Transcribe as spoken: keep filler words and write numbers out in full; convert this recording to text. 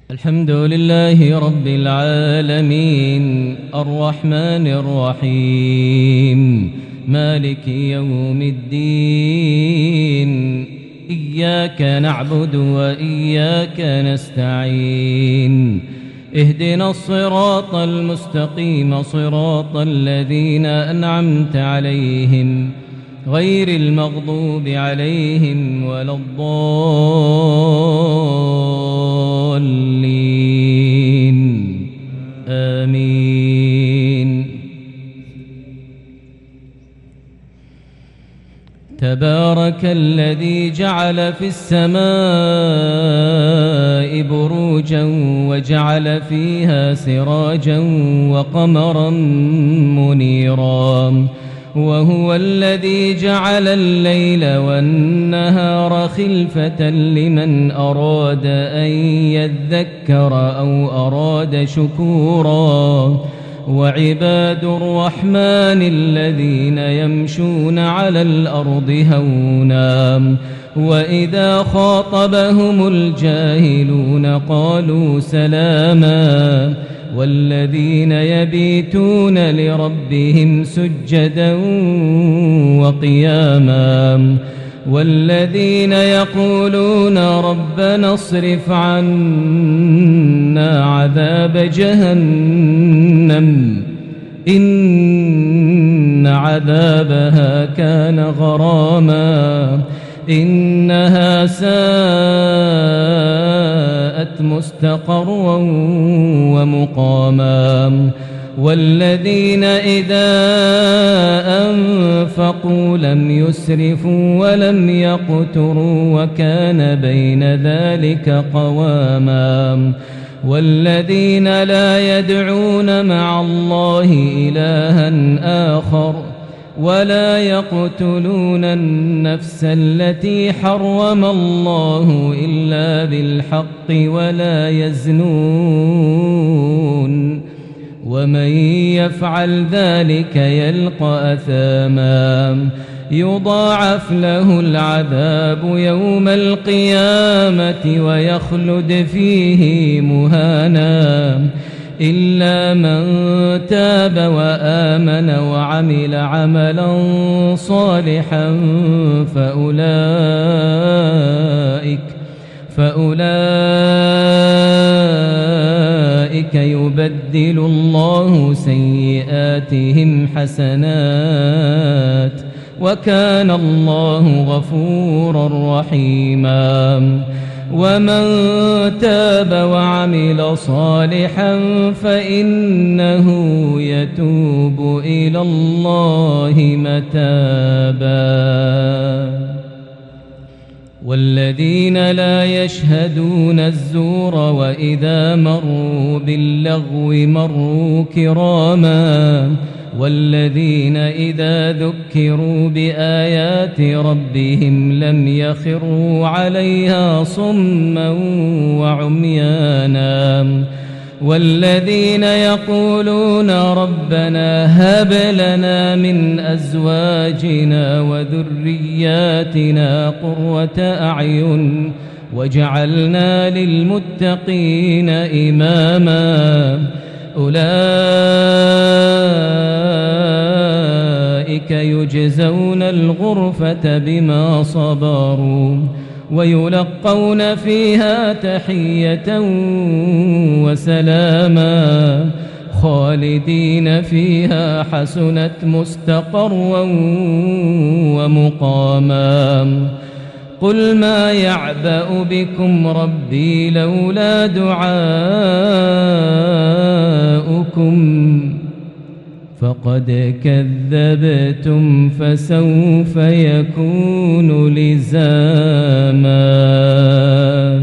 الحمد لله رب العالمين الرحمن الرحيم مالك يوم الدين إياك نعبد وإياك نستعين اهدنا الصراط المستقيم صراط الذين أنعمت عليهم غير المغضوب عليهم ولا الضالين آمين. تبارك الذي جعل في السماء بروجا وجعل فيها سراجا وقمرا منيرا وهو الذي جعل الليل والنهار خلفة لمن أراد أن يذكر أو أراد شكورا وعباد الرحمن الذين يمشون على الأرض هونا وإذا خاطبهم الجاهلون قالوا سلاما والذين يبيتون لربهم سجدا وقياما والذين يقولون ربنا اصرف عنا عذاب جهنم إن عذابها كان غراما إنها ساءت مستقرا ومقاما والذين إذا أنفقوا لم يسرفوا ولم يقتروا وكان بين ذلك قواما والذين لا يدعون مع الله إلها آخر ولا يقتلون النفس التي حرم الله إلا بالحق ولا يزنون ومن يفعل ذلك يلقى أثاما يضاعف له العذاب يوم القيامة ويخلد فيه مهانا إلا من تاب وآمن وعمل عملا صالحا فأولئك فأولئك يبدل الله سيئاتهم حسنات وكان الله غفورا رحيما ومن تاب وعمل صالحا فإنه يتوب إلى الله متابا والذين لا يشهدون الزور وإذا مروا باللغو مروا كراما والذين إذا ذكروا بآيات ربهم لم يخروا عليها صما وعميانا والذين يقولون ربنا هب لنا من أزواجنا وذرياتنا قرة أعين وجعلنا للمتقين إماما أولئك يجزون الغرفة بما صبروا ويلقون فيها تحية وسلاما خالدين فيها حسنت مستقرا ومقاما قل ما يعبأ بكم ربي لولا دعاؤكم فقد كذبتم فسوف يكون لزاما.